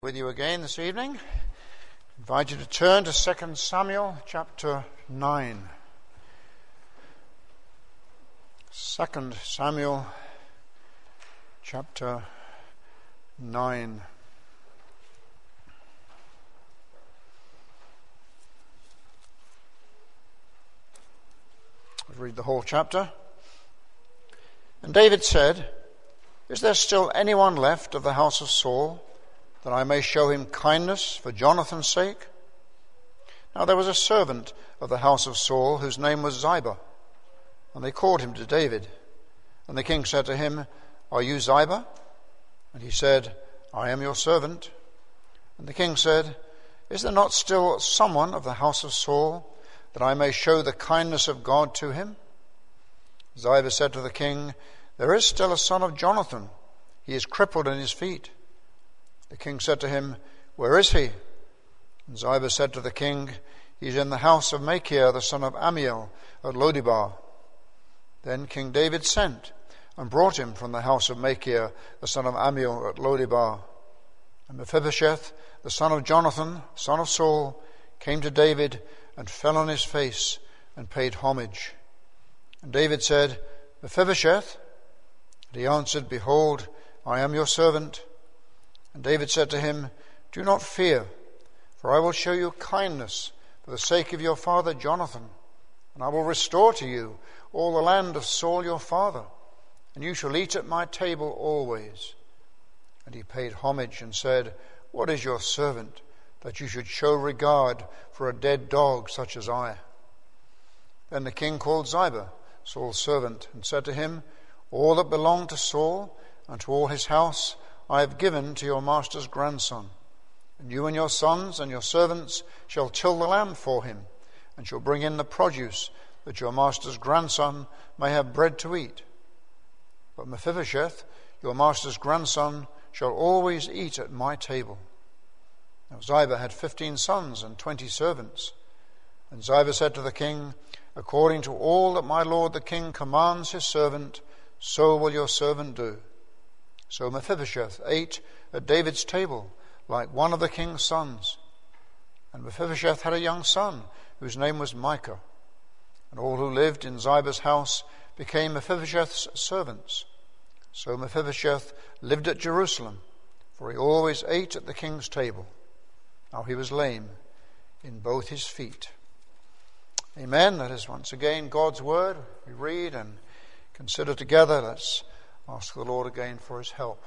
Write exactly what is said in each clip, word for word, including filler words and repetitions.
With you again this evening. I invite you to turn to Second Samuel chapter nine. Second Samuel chapter nine. I'll read the whole chapter. And David said, "Is there still anyone left of the house of Saul, that I may show him kindness for Jonathan's sake?" Now there was a servant of the house of Saul whose name was Ziba, and they called him to David. And the king said to him, "Are you Ziba?" And he said, "I am your servant." And the king said, "Is there not still someone of the house of Saul, that I may show the kindness of God to him?" Ziba said to the king, "There is still a son of Jonathan. He is crippled in his feet." The king said to him, "Where is he?" And Ziba said to the king, "He is in the house of Machir, the son of Ammiel, at Lodebar." Then King David sent and brought him from the house of Machir, the son of Ammiel, at Lodebar. And Mephibosheth, the son of Jonathan, son of Saul, came to David and fell on his face and paid homage. And David said, "Mephibosheth?" And he answered, "Behold, I am your servant." And David said to him, "Do not fear, for I will show you kindness for the sake of your father Jonathan, and I will restore to you all the land of Saul your father, and you shall eat at my table always." And he paid homage and said, "What is your servant, that you should show regard for a dead dog such as I?" Then the king called Ziba, Saul's servant, and said to him, "All that belonged to Saul and to all his house I have given to your master's grandson, and you and your sons and your servants shall till the land for him, and shall bring in the produce, that your master's grandson may have bread to eat. But Mephibosheth, your master's grandson, shall always eat at my table." Now Ziba had fifteen sons and twenty servants. And Ziba said to the king, "According to all that my lord the king commands his servant, so will your servant do." So Mephibosheth ate at David's table like one of the king's sons. And Mephibosheth had a young son whose name was Micah. And all who lived in Ziba's house became Mephibosheth's servants. So Mephibosheth lived at Jerusalem, for he always ate at the king's table. Now he was lame in both his feet. Amen. That is once again God's word. We read and consider together. Let's ask the Lord again for his help.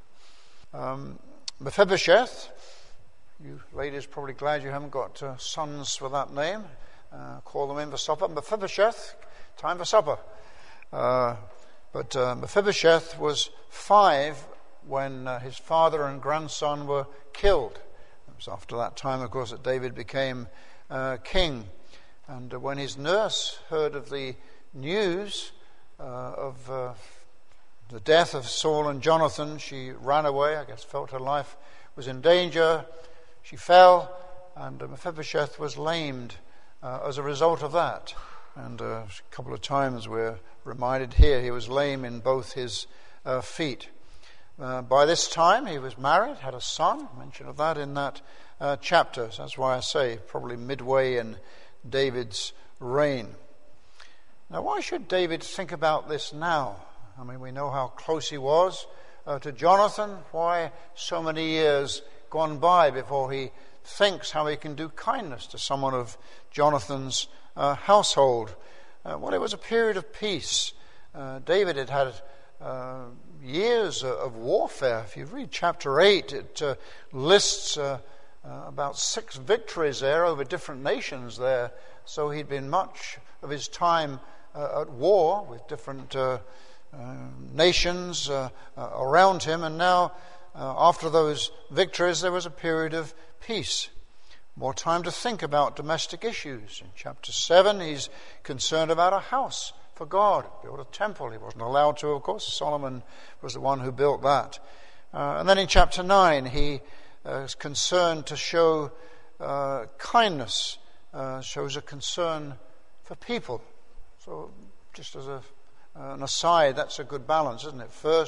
Um, Mephibosheth, you ladies are probably glad you haven't got uh, sons with that name. Uh, call them in for supper. Mephibosheth, time for supper. Uh, but uh, Mephibosheth was five when uh, his father and grandson were killed. It was after that time, of course, that David became uh, king. And uh, when his nurse heard of the news uh, of uh, the death of Saul and Jonathan, she ran away. I guess felt her life was in danger. She fell, and uh, Mephibosheth was lamed uh, as a result of that. And uh, a couple of times we're reminded here he was lame in both his uh, feet. Uh, by this time he was married, had a son. Mention of that in that uh, chapter. So that's why I say probably midway in David's reign. Now, why should David think about this now? I mean, we know how close he was uh, to Jonathan. Why so many years gone by before he thinks how he can do kindness to someone of Jonathan's uh, household? Uh, well, it was a period of peace. Uh, David had had uh, years of warfare. If you read chapter eight, it uh, lists uh, uh, about six victories there over different nations there. So he'd been much of his time uh, at war with different uh, Uh, nations uh, uh, around him, and now uh, after those victories there was a period of peace, more time to think about domestic issues. In chapter seven he's concerned about a house for God, build a temple. He wasn't allowed to, of course. Solomon was the one who built that. Uh, and then in chapter nine he uh, is concerned to show uh, kindness, uh, shows a concern for people. So just as a Uh, an aside, that's a good balance, isn't it? First,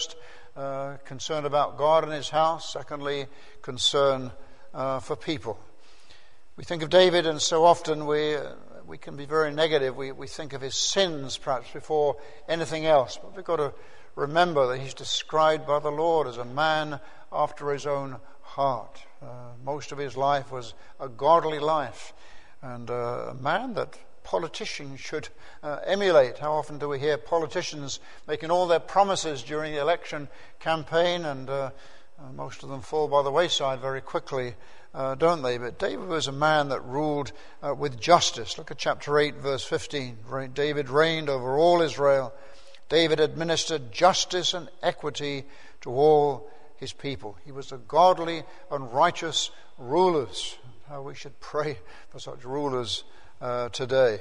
uh, concern about God and his house. Secondly, concern uh, for people. We think of David, and so often we uh, we can be very negative. We we think of his sins perhaps before anything else. But we've got to remember that he's described by the Lord as a man after his own heart. Uh, most of his life was a godly life, and uh, a man that politicians should uh, emulate. How often do we hear politicians making all their promises during the election campaign, and uh, uh, most of them fall by the wayside very quickly, uh, don't they? But David was a man that ruled uh, with justice. Look at chapter eight, verse fifteen. David reigned over all Israel. David administered justice and equity to all his people. He was a godly and righteous ruler. How we should pray for such rulers Uh, today.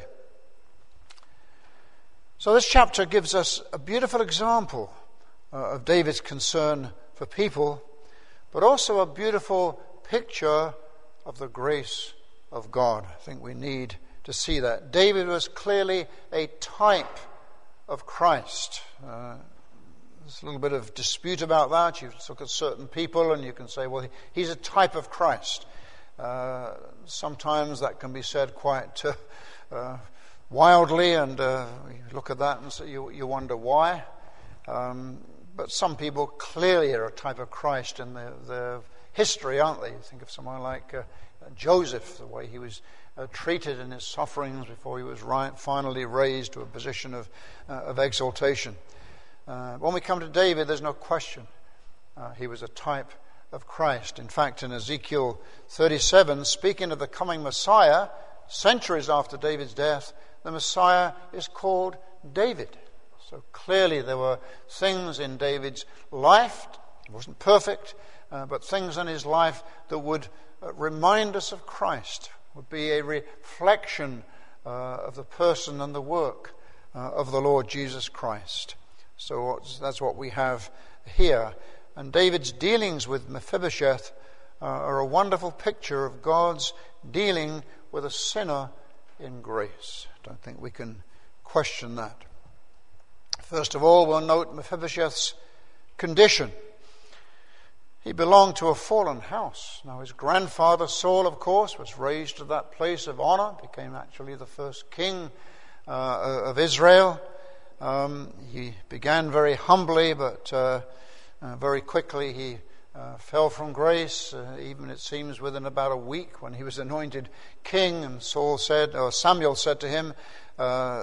So this chapter gives us a beautiful example uh, of David's concern for people, but also a beautiful picture of the grace of God. I think we need to see that. David was clearly a type of Christ. Uh, there's a little bit of dispute about that. You look at certain people and you can say, well, he's a type of Christ. Uh, sometimes that can be said quite uh, uh, wildly, and uh, you look at that and so you, you wonder why. Um, but some people clearly are a type of Christ in their, their history, aren't they? You think of someone like uh, Joseph, the way he was uh, treated in his sufferings before he was right, finally raised to a position of, uh, of exaltation. Uh, when we come to David, there's no question. Uh, he was a type of Christ. In fact, in Ezekiel thirty-seven, speaking of the coming Messiah, centuries after David's death, the Messiah is called David. So clearly there were things in David's life, he wasn't perfect, uh, but things in his life that would uh, remind us of Christ, would be a reflection uh, of the person and the work uh, of the Lord Jesus Christ. So that's what we have here. And David's dealings with Mephibosheth uh, are a wonderful picture of God's dealing with a sinner in grace. I don't think we can question that. First of all, we'll note Mephibosheth's condition. He belonged to a fallen house. Now, his grandfather Saul, of course, was raised to that place of honor, became actually the first king uh, of Israel. Um, he began very humbly, but uh, Uh, very quickly he uh, fell from grace, uh, even it seems within about a week when he was anointed king. And Saul said, or Samuel said to him, uh,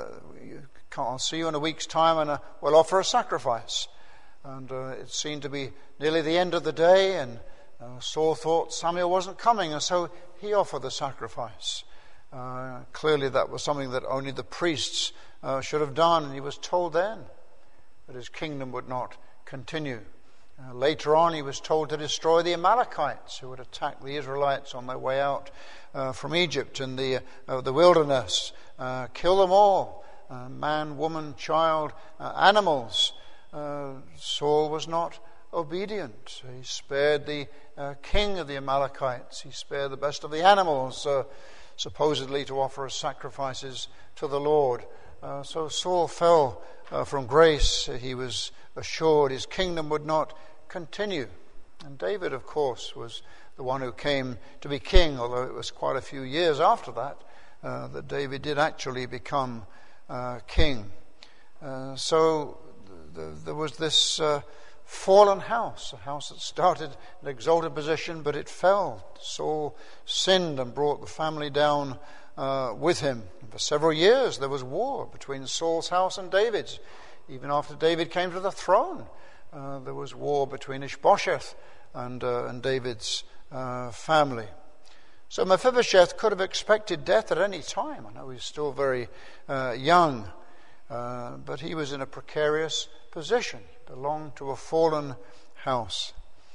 I'll see you in a week's time and uh, we'll offer a sacrifice. And uh, it seemed to be nearly the end of the day, and uh, Saul thought Samuel wasn't coming, and so he offered the sacrifice. Uh, clearly that was something that only the priests uh, should have done, and he was told then that his kingdom would not continue. Uh, later on, he was told to destroy the Amalekites who would attack the Israelites on their way out uh, from Egypt in the uh, the wilderness. Uh, kill them all, uh, man, woman, child, uh, animals. Uh, Saul was not obedient. He spared the uh, king of the Amalekites. He spared the best of the animals, uh, supposedly to offer as sacrifices to the Lord. Uh, so Saul fell uh, from grace. He was assured his kingdom would not continue. And David, of course, was the one who came to be king, although it was quite a few years after that uh, that David did actually become uh, king. Uh, so th- th- there was this uh, fallen house, a house that started in an exalted position, but it fell. Saul sinned and brought the family down uh, with him. And for several years there was war between Saul's house and David's. Even after David came to the throne, uh, there was war between Ishbosheth and, uh, and David's uh, family. So Mephibosheth could have expected death at any time. I know he's still very uh, young, uh, but he was in a precarious position, belonged to a fallen house.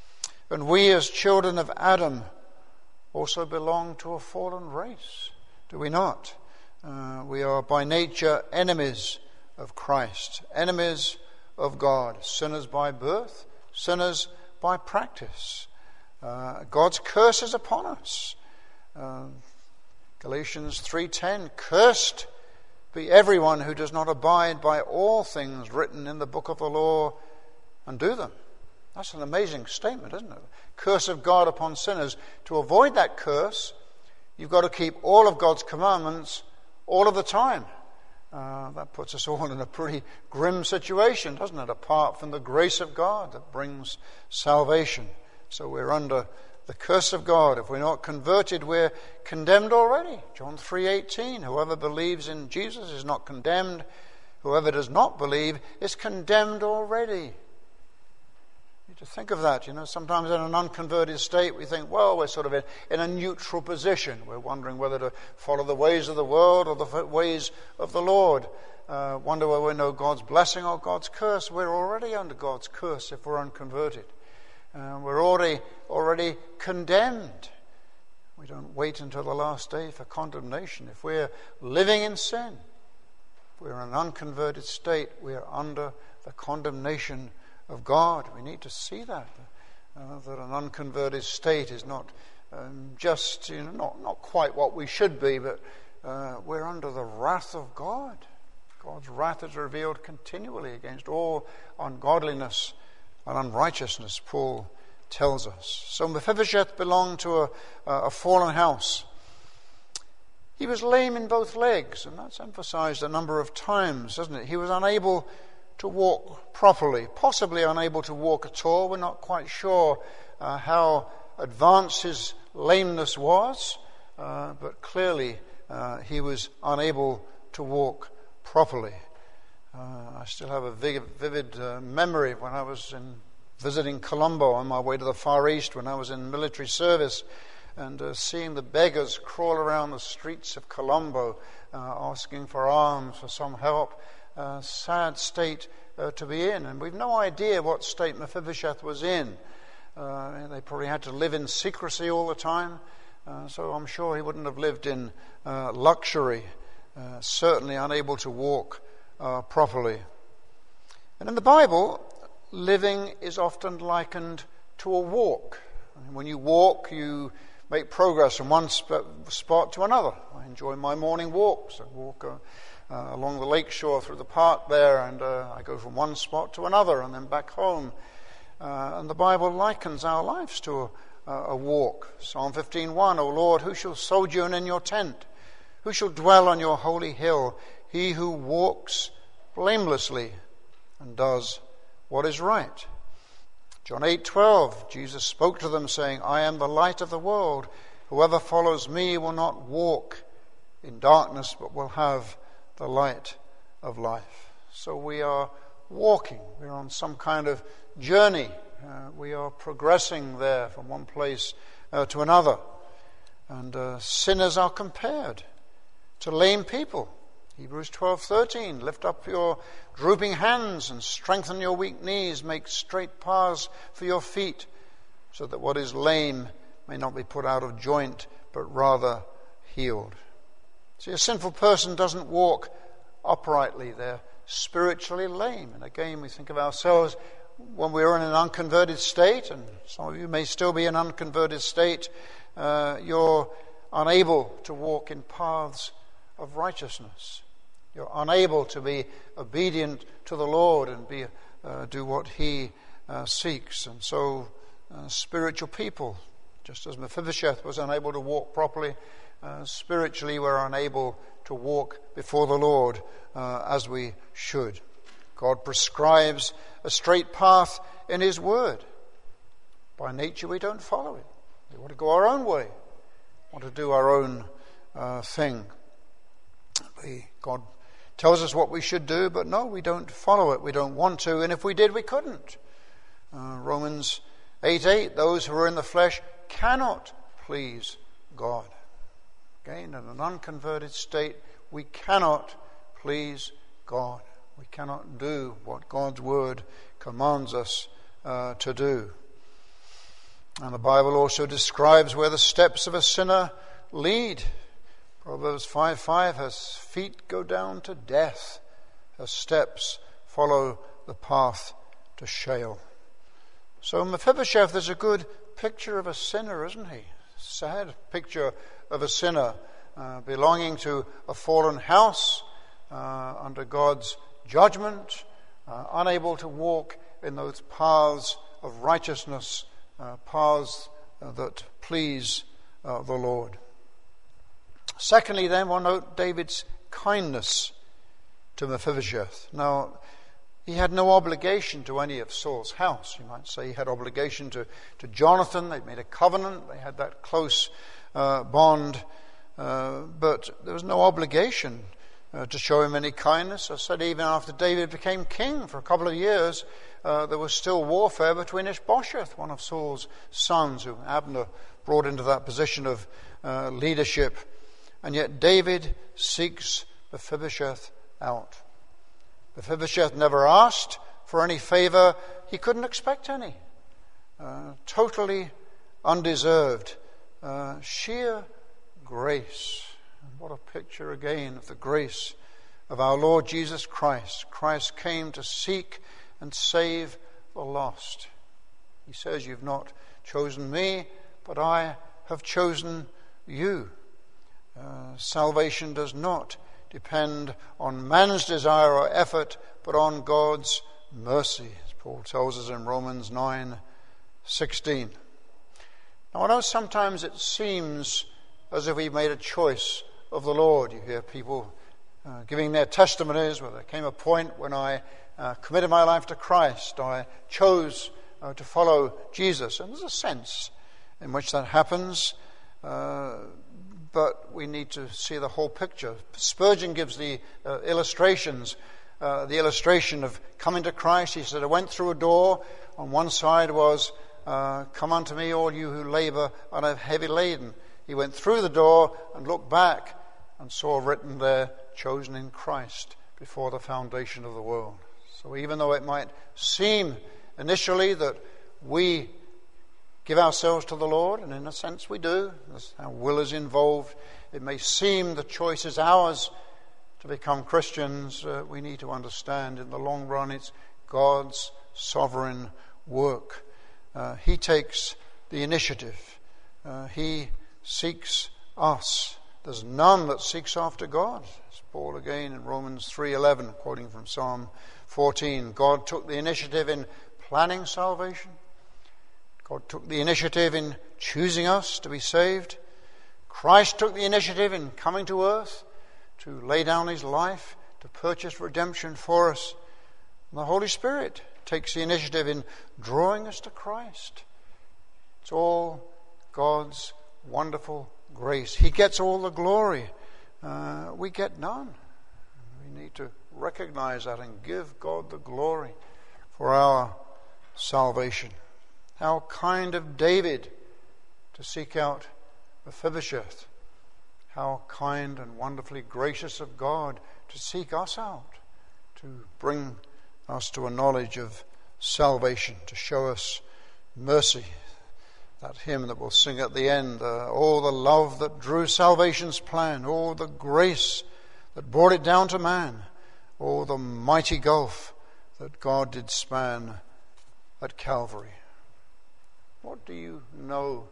And we as children of Adam also belong to a fallen race, do we not? Uh, we are by nature enemies of Christ, enemies of God, sinners by birth, sinners by practice. Uh, God's curse is upon us. Uh, Galatians three ten, cursed be everyone who does not abide by all things written in the book of the law and do them. That's an amazing statement, isn't it? Curse of God upon sinners. To avoid that curse, you've got to keep all of God's commandments all of the time. Uh, that puts us all in a pretty grim situation, doesn't it? Apart from the grace of God that brings salvation. So we're under the curse of God. If we're not converted, we're condemned already. John three eighteen, whoever believes in Jesus is not condemned. Whoever does not believe is condemned already. You need to think of that. You know, sometimes in an unconverted state we think, well, we're sort of in, in a neutral position. We're wondering whether to follow the ways of the world or the ways of the Lord. Uh, wonder whether we know God's blessing or God's curse. We're already under God's curse if we're unconverted. Uh, we're already already condemned. We don't wait until the last day for condemnation. If we're living in sin, if we're in an unconverted state, we're under the condemnation of God. We need to see that, uh, that an unconverted state is not um, just, you know, not, not quite what we should be, but uh, we're under the wrath of God. God's wrath is revealed continually against all ungodliness and unrighteousness, Paul tells us. So Mephibosheth belonged to a, a fallen house. He was lame in both legs, and that's emphasized a number of times, doesn't it? He was unable to walk properly, possibly unable to walk at all. We're not quite sure uh, how advanced his lameness was, uh, but clearly uh, he was unable to walk properly. Uh, I still have a vivid, vivid uh, memory when I was in visiting Colombo on my way to the Far East when I was in military service, and uh, seeing the beggars crawl around the streets of Colombo uh, asking for alms, for some help. Uh, sad state uh, to be in, and we've no idea what state Mephibosheth was in. Uh, they probably had to live in secrecy all the time, uh, so I'm sure he wouldn't have lived in uh, luxury, uh, certainly unable to walk Uh, properly. And in the Bible, living is often likened to a walk. And when you walk, you make progress from one sp- spot to another. I enjoy my morning walks. I walk uh, uh, along the lake shore through the park there, and uh, I go from one spot to another and then back home. Uh, and the Bible likens our lives to a, a walk. Psalm fifteen one, O Lord, who shall sojourn in your tent? Who shall dwell on your holy hill? He who walks blamelessly and does what is right. John eight twelve, Jesus spoke to them saying, I am the light of the world. Whoever follows me will not walk in darkness, but will have the light of life. So we are walking. We're on some kind of journey. Uh, we are progressing there from one place uh, to another. And uh, sinners are compared to lame people. Hebrews twelve thirteen, lift up your drooping hands and strengthen your weak knees, make straight paths for your feet, so that what is lame may not be put out of joint, but rather healed. See, a sinful person doesn't walk uprightly. They're spiritually lame. And again, we think of ourselves when we're in an unconverted state, and some of you may still be in an unconverted state, uh, you're unable to walk in paths of righteousness. You're unable to be obedient to the Lord and be uh, do what He uh, seeks. And so uh, spiritual people, just as Mephibosheth was unable to walk properly, uh, spiritually we're unable to walk before the Lord uh, as we should. God prescribes a straight path in His Word. By nature we don't follow it. We want to go our own way, want to do our own uh, thing. We, God tells us what we should do, but no, we don't follow it. We don't want to, and if we did, we couldn't. Uh, Romans eight eight, those who are in the flesh cannot please God. Again, in an unconverted state, we cannot please God. We cannot do what God's word commands us uh, to do. And the Bible also describes where the steps of a sinner lead. Proverbs five five, her feet go down to death. Her steps follow the path to Sheol. So Mephibosheth is a good picture of a sinner, isn't he? Sad picture of a sinner uh, belonging to a fallen house uh, under God's judgment, uh, unable to walk in those paths of righteousness, uh, paths uh, that please uh, the Lord. Secondly, then, we'll note David's kindness to Mephibosheth. Now, he had no obligation to any of Saul's house. You might say he had obligation to, to Jonathan. They'd made a covenant. They had that close uh, bond. Uh, but there was no obligation uh, to show him any kindness. I said even after David became king for a couple of years, uh, there was still warfare between Ishbosheth, one of Saul's sons, who Abner brought into that position of uh, leadership. And yet David seeks Mephibosheth out. Mephibosheth never asked for any favor. He couldn't expect any. Uh, totally undeserved. Uh, sheer grace. And what a picture again of the grace of our Lord Jesus Christ. Christ came to seek and save the lost. He says, "You've not chosen me, but I have chosen you." Uh, salvation does not depend on man's desire or effort, but on God's mercy, as Paul tells us in Romans nine sixteen. Now, I know sometimes it seems as if we've made a choice of the Lord. You hear people uh, giving their testimonies where there came a point when I uh, committed my life to Christ. I chose uh, to follow Jesus. And there's a sense in which that happens. Uh, But we need to see the whole picture. Spurgeon gives the uh, illustrations, uh, the illustration of coming to Christ. He said, "I went through a door. On one side was, uh, 'Come unto me, all you who labor and are heavy laden.' He went through the door and looked back and saw written there, 'Chosen in Christ before the foundation of the world.'" So even though it might seem initially that we give ourselves to the Lord, and in a sense we do, our will is involved, it may seem the choice is ours to become Christians, uh, we need to understand in the long run it's God's sovereign work. Uh, he takes the initiative. Uh, he seeks us. There's none that seeks after God. It's Paul again in Romans three eleven, quoting from Psalm fourteen. God took the initiative in planning salvation. God took the initiative in choosing us to be saved. Christ took the initiative in coming to earth to lay down his life, to purchase redemption for us. And the Holy Spirit takes the initiative in drawing us to Christ. It's all God's wonderful grace. He gets all the glory. Uh, we get none. We need to recognize that and give God the glory for our salvation. How kind of David to seek out Mephibosheth. How kind and wonderfully gracious of God to seek us out, to bring us to a knowledge of salvation, to show us mercy. That hymn that we'll sing at the end, uh, all the love that drew salvation's plan, all the grace that brought it down to man, all the mighty gulf that God did span at Calvary. What do you know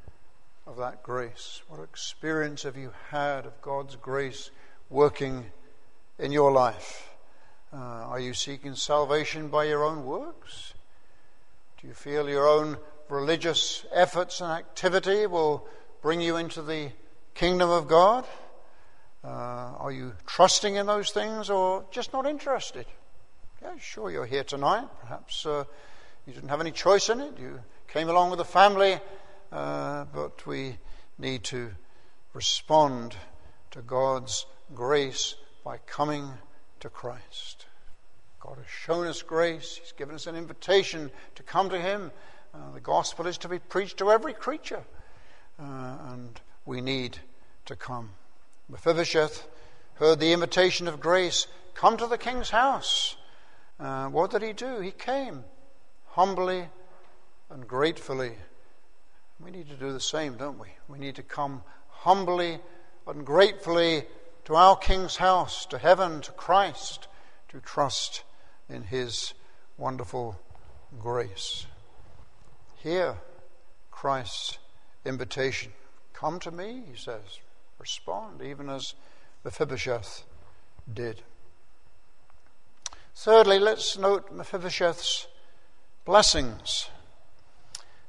of that grace? What experience have you had of God's grace working in your life? Uh, are you seeking salvation by your own works? Do you feel your own religious efforts and activity will bring you into the kingdom of God? Uh, are you trusting in those things or just not interested? Yeah, sure, you're here tonight. Perhaps uh, you didn't have any choice in it. You came along with the family, uh, but we need to respond to God's grace by coming to Christ. God has shown us grace. He's given us an invitation to come to him. Uh, the gospel is to be preached to every creature, uh, and we need to come. Mephibosheth heard the invitation of grace, come to the king's house. Uh, what did he do? He came humbly and gratefully. We need to do the same, don't we? We need to come humbly and gratefully to our King's house, to heaven, to Christ, to trust in his wonderful grace. Hear Christ's invitation. Come to me, he says. Respond, even as Mephibosheth did. Thirdly, let's note Mephibosheth's blessings.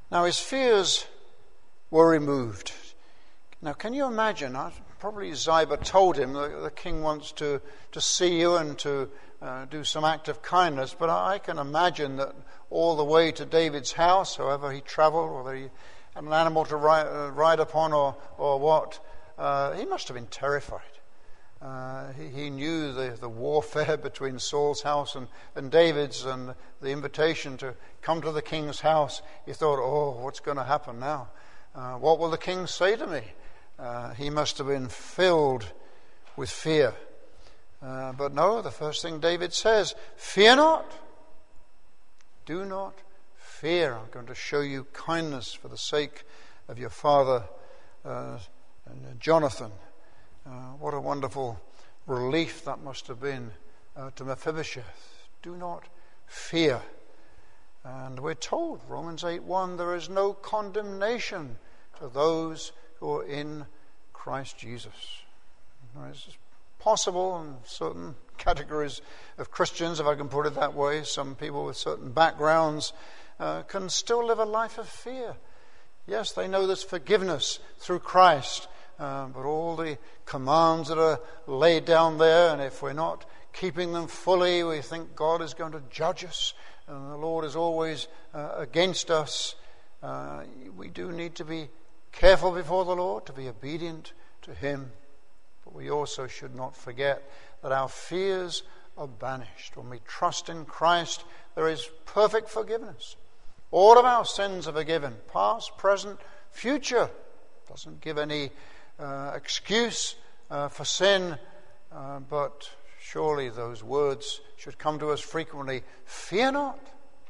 Now his fears were removed. Now can you imagine, probably Ziba told him that the king wants to, to see you and to uh, do some act of kindness, but I can imagine that all the way to David's house, however he travelled, whether he had an animal to ride, uh, ride upon or, or what, uh, he must have been terrified. Uh, he, he knew the, the warfare between Saul's house and, and David's, and the invitation to come to the king's house. He thought, oh, what's going to happen now? Uh, what will the king say to me? Uh, he must have been filled with fear. Uh, but no, the first thing David says, fear not. Do not fear. I'm going to show you kindness for the sake of your father uh, Jonathan. Uh, what a wonderful relief that must have been uh, to Mephibosheth. Do not fear. And we're told, Romans eight one, there is no condemnation to those who are in Christ Jesus. It's possible in certain categories of Christians, if I can put it that way, some people with certain backgrounds uh, can still live a life of fear. Yes, they know there's forgiveness through Christ, uh, but all the commands that are laid down there, and if we're not keeping them fully, we think God is going to judge us, and the Lord is always uh, against us. Uh, we do need to be careful before the Lord, to be obedient to Him. But we also should not forget that our fears are banished. When we trust in Christ, there is perfect forgiveness. All of our sins are forgiven, past, present, future. Doesn't give any uh, excuse uh, for sin, uh, but surely those words should come to us frequently. Fear not.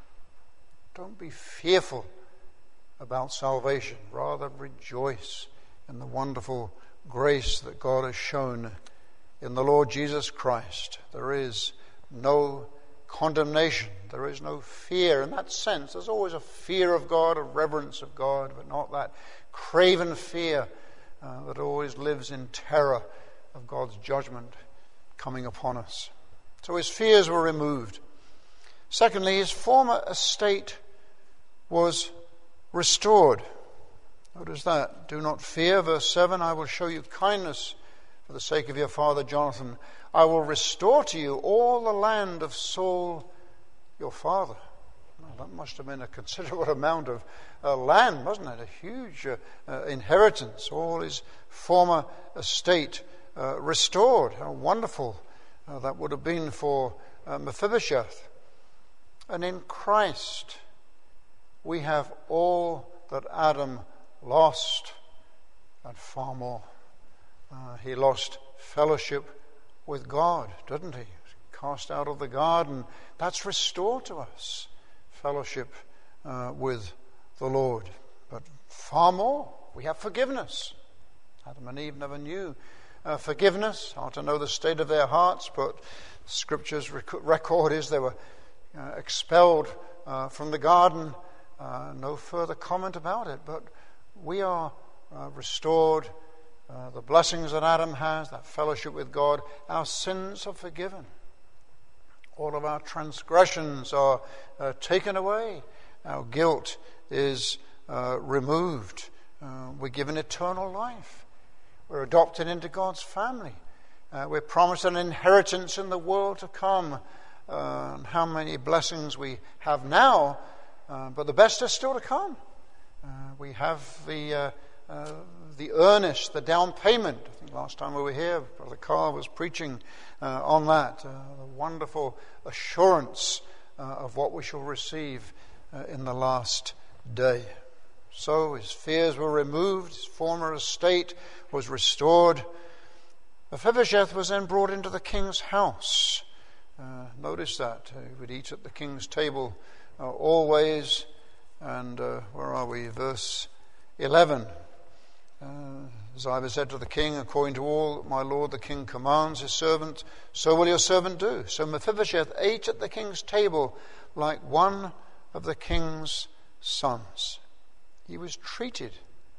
Don't be fearful about salvation. Rather rejoice in the wonderful grace that God has shown in the Lord Jesus Christ. There is no condemnation. There is no fear. In that sense, there's always a fear of God, a reverence of God, but not that craven fear uh, that always lives in terror of God's judgment coming upon us. So his fears were removed. Secondly, his former estate was restored. Notice that. Do not fear. Verse seven, I will show you kindness for the sake of your father Jonathan. I will restore to you all the land of Saul your father. Well, that must have been a considerable amount of uh, land, wasn't it? A huge uh, uh, inheritance. All his former estate uh, restored. How wonderful uh, that would have been for uh, Mephibosheth. And in Christ we have all that Adam lost and far more. Uh, he lost fellowship with God, didn't he? Cast out of the garden. That's restored to us. Fellowship uh, with the Lord. But far more, we have forgiveness. Adam and Eve never knew uh, forgiveness, hard to know the state of their hearts, but Scripture's rec- record is they were uh, expelled uh, from the garden. Uh, no further comment about it, but we are uh, restored. Uh, the blessings that Adam has, that fellowship with God, our sins are forgiven. All of our transgressions are uh, taken away. Our guilt is uh, removed. Uh, we're given eternal life. We're adopted into God's family. Uh, we're promised an inheritance in the world to come. Uh, and how many blessings we have now, uh, but the best is still to come. Uh, we have the uh, uh, the earnest, the down payment. I think last time we were here, Brother Carl was preaching uh, on that. Uh, the wonderful assurance uh, of what we shall receive uh, in the last day. So his fears were removed, his former estate was restored. Mephibosheth was then brought into the king's house. Uh, notice that. Uh, he would eat at the king's table uh, always. And uh, where are we? Verse eleven. Uh, Ziba said to the king, according to all that my lord the king commands his servant, so will your servant do. So Mephibosheth ate at the king's table like one of the king's sons. He was treated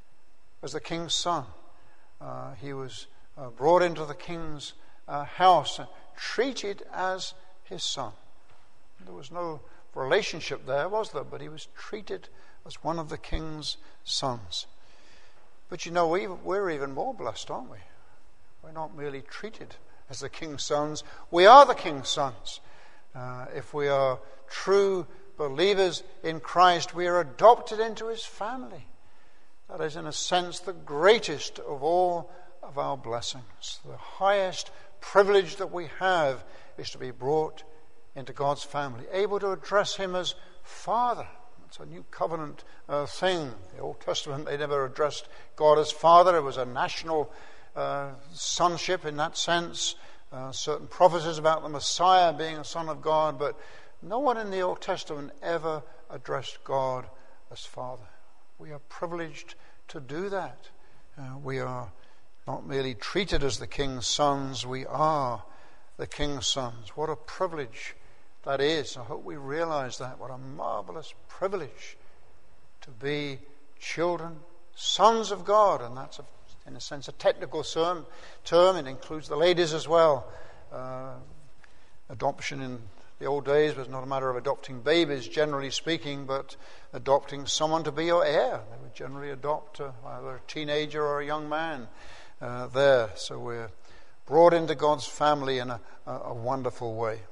as the king's son. Uh, he was uh, brought into the king's uh, house and treated as his son. There was no relationship there, was there? But he was treated as one of the king's sons. But you know, we, we're even more blessed, aren't we? We're not merely treated as the king's sons. We are the king's sons. Uh, if we are true believers in Christ, we are adopted into his family. That is, in a sense, the greatest of all of our blessings. The highest privilege that we have is to be brought into God's family, able to address him as Father. It's a new covenant uh, thing. The Old Testament, they never addressed God as Father. It was a national uh, sonship in that sense. Uh, certain prophecies about the Messiah being a son of God, but no one in the Old Testament ever addressed God as Father. We are privileged to do that. Uh, we are not merely treated as the king's sons, we are the king's sons. What a privilege that is. I hope we realize that. What a marvelous privilege to be children, sons of God. And that's, a, in a sense, a technical term. term. It includes the ladies as well. Uh, adoption in the old days was not a matter of adopting babies, generally speaking, but adopting someone to be your heir. They would generally adopt uh, either a teenager or a young man uh, there. So we're brought into God's family in a, a, a wonderful way.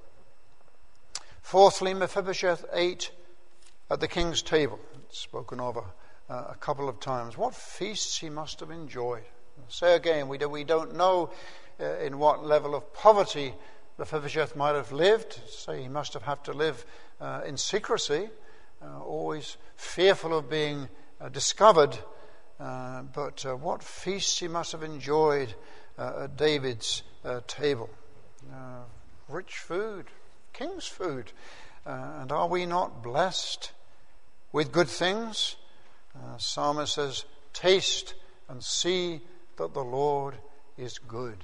Fourthly, Mephibosheth ate at the king's table. It's spoken of a, a couple of times. What feasts he must have enjoyed. I'll say again, we, do, we don't know uh, in what level of poverty Mephibosheth might have lived. Say he must have had to live uh, in secrecy, uh, always fearful of being uh, discovered. Uh, but uh, what feasts he must have enjoyed uh, at David's uh, table. Uh, rich food. King's food. Uh, and are we not blessed with good things? Uh, Psalmist says, taste and see that the Lord is good.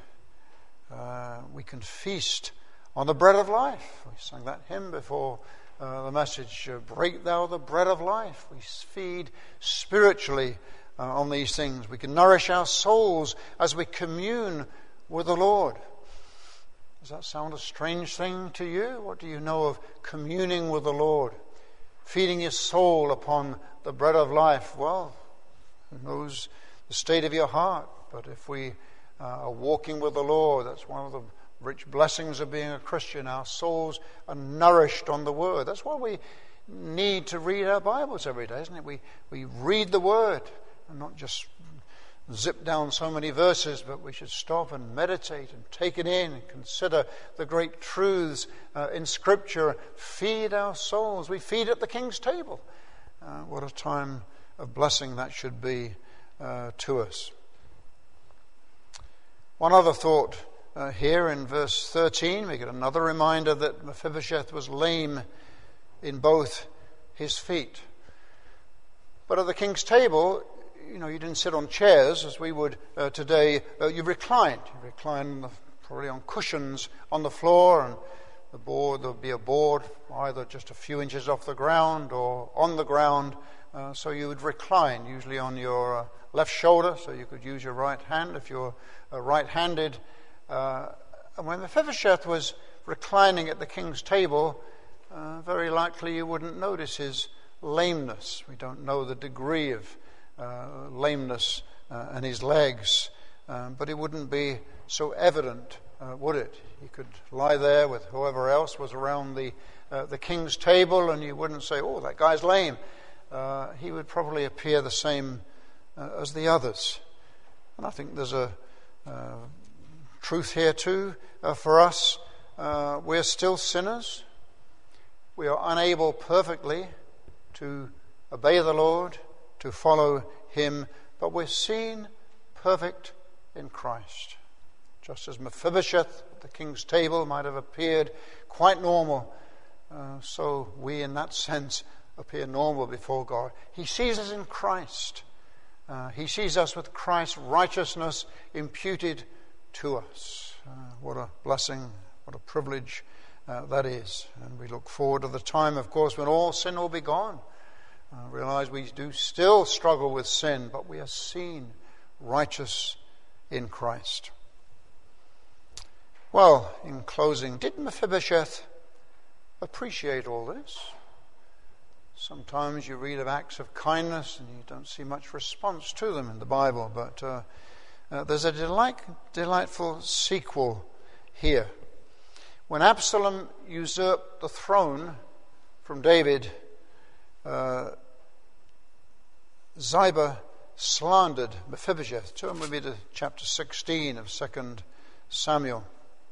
Uh, we can feast on the bread of life. We sang that hymn before uh, the message, uh, break thou the bread of life. We feed spiritually uh, on these things. We can nourish our souls as we commune with the Lord. Does that sound a strange thing to you? What do you know of communing with the Lord? Feeding your soul upon the bread of life? Well, who knows the state of your heart? But if we uh, are walking with the Lord, that's one of the rich blessings of being a Christian. Our souls are nourished on the Word. That's why we need to read our Bibles every day, isn't it? We, we read the Word and not just zip down so many verses, but we should stop and meditate and take it in and consider the great truths uh, in Scripture. Feed our souls. We feed at the King's table. Uh, what a time of blessing that should be uh, to us. One other thought uh, here in verse thirteen, we get another reminder that Mephibosheth was lame in both his feet. But at the King's table, you know, you didn't sit on chairs as we would uh, today. Uh, you reclined. You reclined probably on cushions on the floor, and the board, there would be a board either just a few inches off the ground or on the ground. Uh, so you would recline, usually on your uh, left shoulder, so you could use your right hand if you're uh, right-handed. Uh, and when Mephibosheth was reclining at the king's table, uh, very likely you wouldn't notice his lameness. We don't know the degree of Uh, lameness uh, in his legs, um, but it wouldn't be so evident, uh, would it? He could lie there with whoever else was around the uh, the king's table, and you wouldn't say, "Oh, that guy's lame." Uh, he would probably appear the same uh, as the others. And I think there's a uh, truth here too uh, for us. Uh, we're still sinners. We are unable perfectly to obey the Lord, to follow him, but we're seen perfect in Christ. Just as Mephibosheth at the king's table might have appeared quite normal, uh, so we in that sense appear normal before God. He sees us in Christ. Uh, he sees us with Christ's righteousness imputed to us. Uh, what a blessing, what a privilege uh, that is. And we look forward to the time, of course, when all sin will be gone. Uh, realize we do still struggle with sin, but we are seen righteous in Christ. Well, in closing, did Mephibosheth appreciate all this? Sometimes you read of acts of kindness and you don't see much response to them in the Bible, but uh, uh, there's a delight, delightful sequel here. When Absalom usurped the throne from David, uh, Ziba slandered Mephibosheth. Turn with me to chapter sixteen of Second Samuel.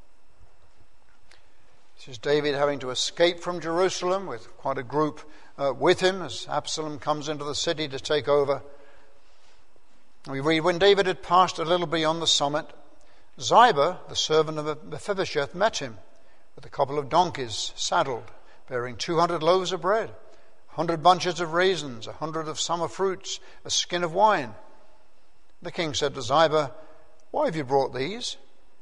This is David having to escape from Jerusalem with quite a group uh, with him as Absalom comes into the city to take over. We read, when David had passed a little beyond the summit, Ziba, the servant of Mephibosheth, met him with a couple of donkeys saddled, bearing two hundred loaves of bread, a hundred bunches of raisins, a hundred of summer fruits, a skin of wine. The king said to Ziba, why have you brought these?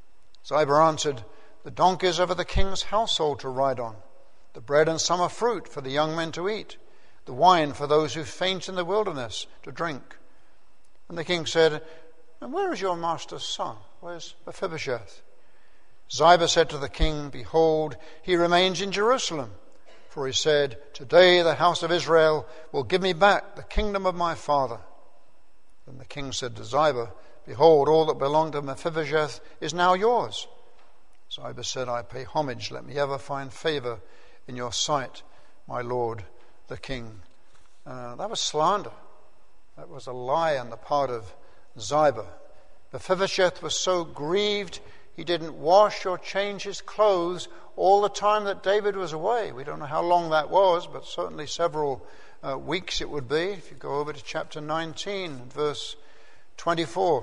Ziba answered, the donkeys are for the king's household to ride on, the bread and summer fruit for the young men to eat, the wine for those who faint in the wilderness to drink. And the king said, and where is your master's son? Where's Mephibosheth? Ziba said to the king, behold, he remains in Jerusalem. For he said, today the house of Israel will give me back the kingdom of my father. Then the king said to Ziba, behold, all that belonged to Mephibosheth is now yours. Ziba said, I pay homage. Let me ever find favor in your sight, my lord, the king. Uh, that was slander. That was a lie on the part of Ziba. Mephibosheth was so grieved he didn't wash or change his clothes all the time that David was away. We don't know how long that was, but certainly several uh, weeks it would be. If you go over to chapter nineteen, verse twenty-four,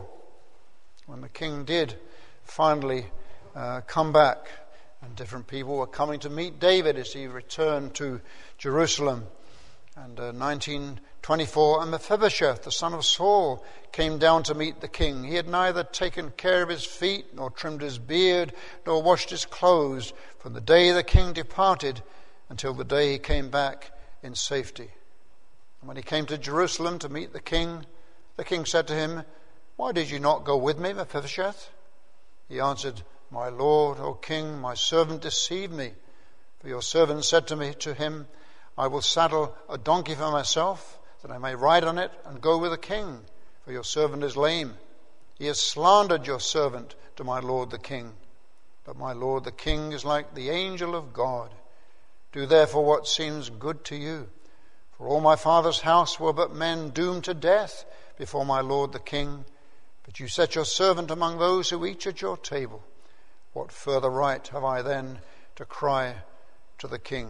when the king did finally uh, come back, and different people were coming to meet David as he returned to Jerusalem. And uh, nineteen twenty-four, and Mephibosheth, the son of Saul, came down to meet the king. He had neither taken care of his feet, nor trimmed his beard, nor washed his clothes, from the day the king departed until the day he came back in safety. And when he came to Jerusalem to meet the king, the king said to him, why did you not go with me, Mephibosheth? He answered, my lord, O king, my servant deceived me. For your servant said to me, to him, I will saddle a donkey for myself, that I may ride on it and go with the king, for your servant is lame. He has slandered your servant to my lord the king. But my lord the king is like the angel of God. Do therefore what seems good to you. For all my father's house were but men doomed to death before my lord the king. But you set your servant among those who eat at your table. What further right have I then to cry to the king?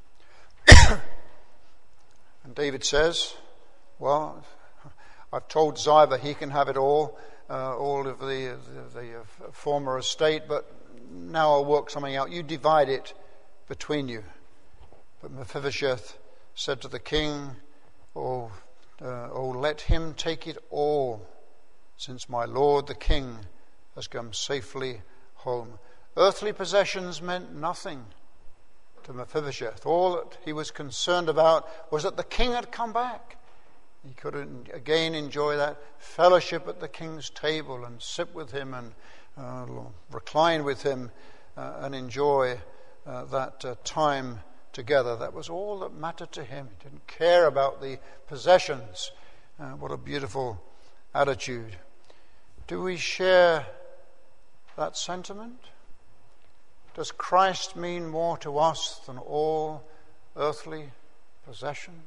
And David says, well, I've told Ziba he can have it all, uh, all of the, the, the uh, former estate, but now I'll work something out. You divide it between you. But Mephibosheth said to the king, oh, uh, oh, let him take it all, since my lord the king has come safely home. Earthly possessions meant nothing to Mephibosheth. All that he was concerned about was that the king had come back. He could again enjoy that fellowship at the king's table and sit with him and uh, recline with him uh, and enjoy uh, that uh, time together. That was all that mattered to him. He didn't care about the possessions. Uh, what a beautiful attitude. Do we share that sentiment? Does Christ mean more to us than all earthly possessions?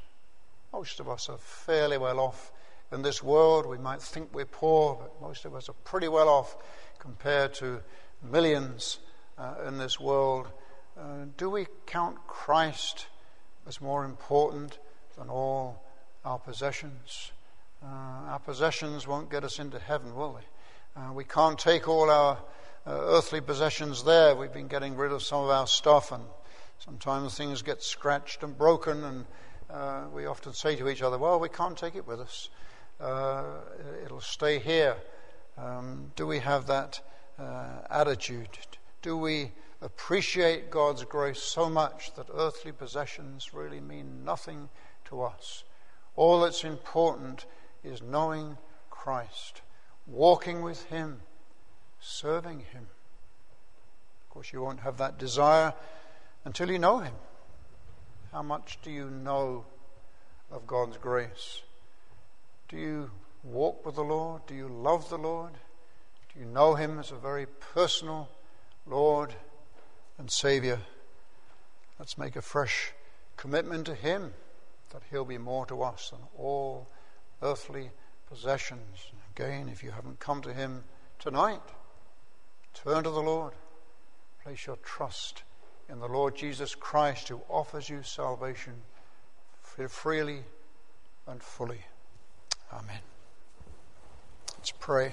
Most of us are fairly well off in this world. We might think we're poor, but most of us are pretty well off compared to millions uh, in this world. Uh, do we count Christ as more important than all our possessions? Uh, our possessions won't get us into heaven, will they? Uh, we can't take all our Uh, earthly possessions there. We've been getting rid of some of our stuff, and sometimes things get scratched and broken, and uh, we often say to each other, well, we can't take it with us. Uh, it'll stay here. Um, do we have that uh, attitude? Do we appreciate God's grace so much that earthly possessions really mean nothing to us? All that's important is knowing Christ, walking with him, serving him. Of course, you won't have that desire until you know him. How much do you know of God's grace? Do you walk with the Lord? Do you love the Lord? Do you know him as a very personal Lord and Saviour? Let's make a fresh commitment to him, that he'll be more to us than all earthly possessions. Again, if you haven't come to him tonight, turn to the Lord. Place your trust in the Lord Jesus Christ, who offers you salvation freely and fully. Amen. Let's pray.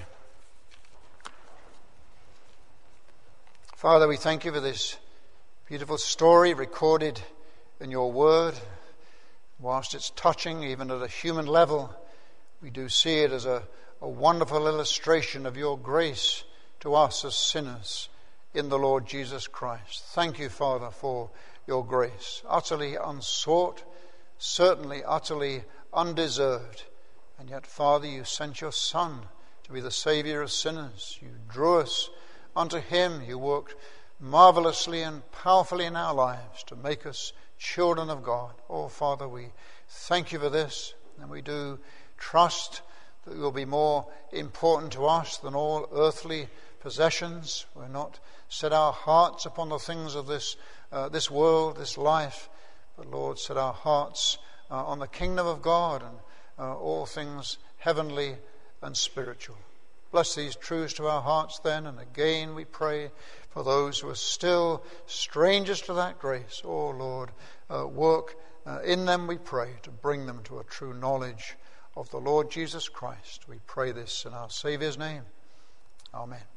Father, we thank you for this beautiful story recorded in your word. Whilst it's touching, even at a human level, we do see it as a, a wonderful illustration of your grace to us as sinners in the Lord Jesus Christ. Thank you, Father, for your grace, utterly unsought, certainly utterly undeserved. And yet, Father, you sent your Son to be the Saviour of sinners. You drew us unto him. You worked marvelously and powerfully in our lives to make us children of God. Oh, Father, we thank you for this, and we do trust that you'll be more important to us than all earthly possessions. We're not set our hearts upon the things of this uh, this world, this life, but Lord, set our hearts uh, on the kingdom of God and uh, all things heavenly and spiritual. Bless these truths to our hearts then, and again we pray for those who are still strangers to that grace. Oh Lord, uh, work uh, in them, we pray, to bring them to a true knowledge of the Lord Jesus Christ. We pray this in our Saviour's name. Amen.